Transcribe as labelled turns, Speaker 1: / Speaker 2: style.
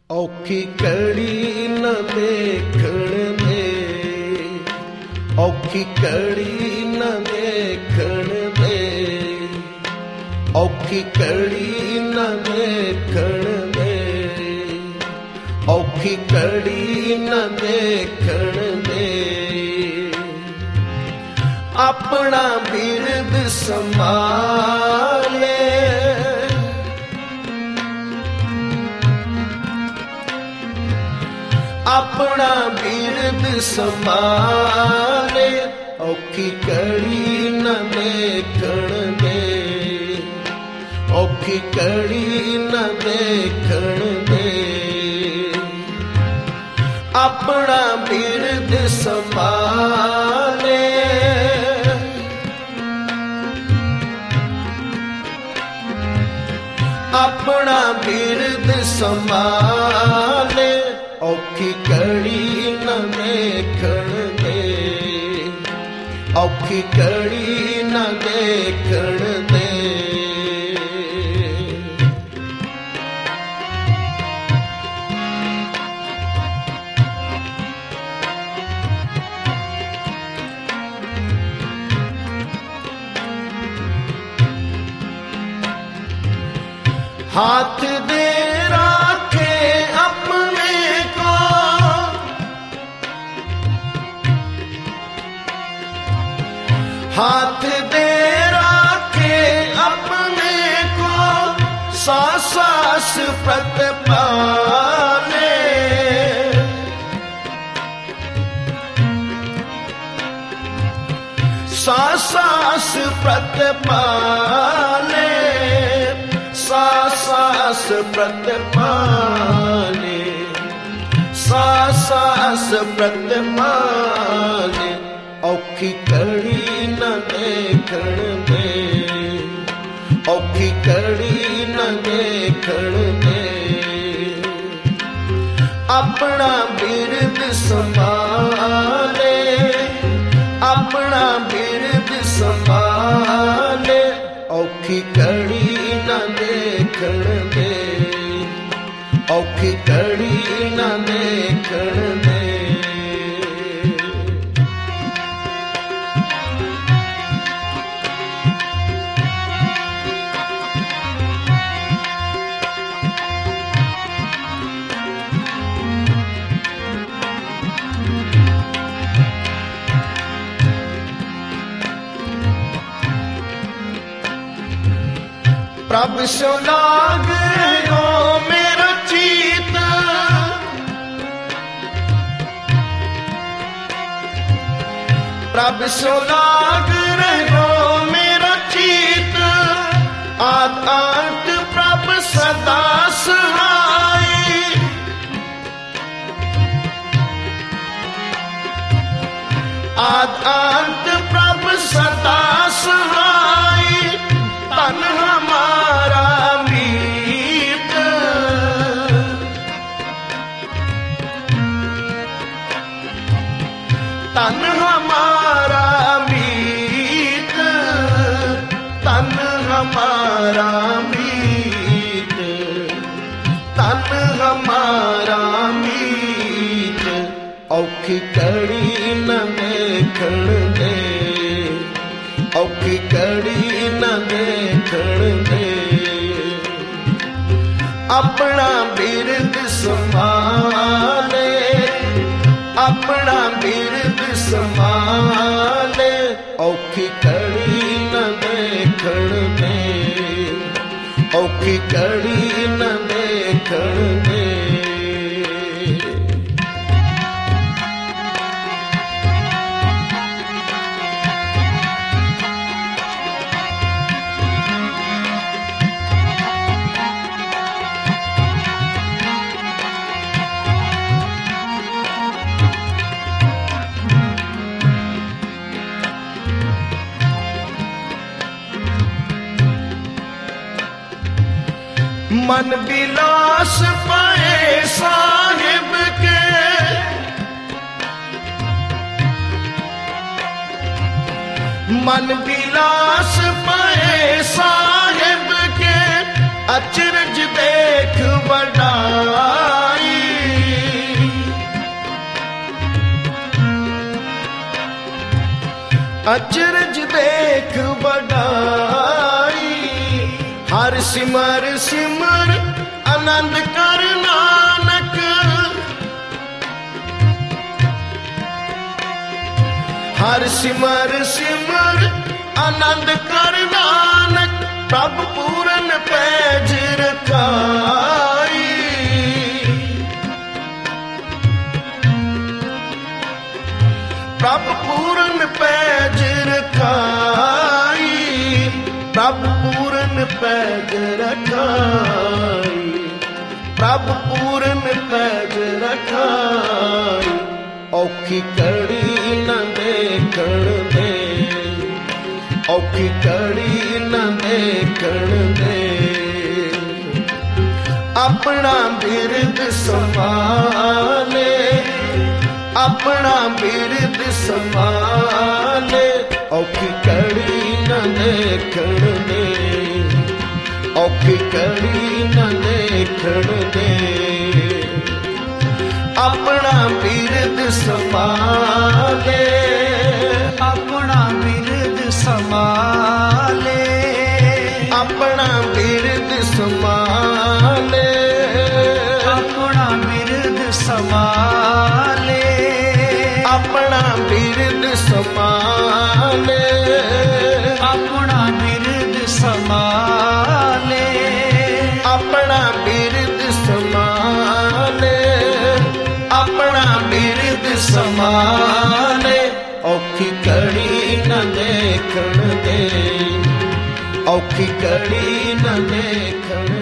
Speaker 1: औखी कड़ी न देखण दे, औखी कड़ी न देखण दे, औखी कड़ी न देखण दे, औखी कड़ी न देखण दे। अपना बिरद संभाले, अपना बिरद संभाले, औखी कड़ी न देखण दे, औखी कड़ी न देखण दे। अपना बिरद संभाले, अपना बिरद संभाले, औखी कड़ी न देखण दे, औखी कड़ी न देखण दे। हाथ दे राखे अपने को, हाथ दे राखे अपने को, सास सास प्रतिपाले, सास सास प्रतिपाले, सास सास प्रतिपाले, सास सास प्रतिपाले। औखी कड़ी न देखण दे, औखी कड़ी न देखण दे। अपना बिरद संभाले, अपना बिरद संभाले, औखी कड़ी न देखण दे, औखी कड़ी न देखण दे। प्रभ सो लाग रहो मेरा चीत, प्रभ सो लाग रहो मेरा चीत। आतांत प्रभ सदा सहाय, आतांत प्रभ सदा सहाय। तन हमारा मीत, तन हमारा मीत, तन हमारा मीत, तन हमारा मीत। औखी कड़ी न देखण दे, औखी कड़ी न देखण दे। अपना बिरद संभाले, अपना बिरद संभाले, औखी कड़ी न देखण दे, औखी कड़ी न देखण दे। मन बिलास पाए साहिब के, मन बिलास पाए साहिब के। अचरज देख बड़ाई, अचरज देख वडाई, हर सिमर सिमर आनंद कर नानक। हर सिमर सिमर आनंद कर नानक, प्रभ पूरन पैज रखाई। प्रभ पूरन पैज रखाई, प्रभ पूरन पैज रखाई, प्रभ पूरन पैज रखाई। औखी कड़ी न देखण दे, औखी कड़ी न देखण दे, अपना बिरद संभाले, अपना बिरद संभाले। औखी कड़ी न देखण दे, औखी कड़ी न देखण दे, अपना बिरद संभाले,
Speaker 2: अपना बिरद संभाले,
Speaker 1: अपना बिरद संभाले,
Speaker 2: अपना बिरद संभाले,
Speaker 1: अपना बिरद संभाले,
Speaker 2: अपना बिरद संभाले,
Speaker 1: अपना बिरद संभाले, अपना बिरद संभाले। औखी कड़ी न देखण दे, औखी कड़ी न देखण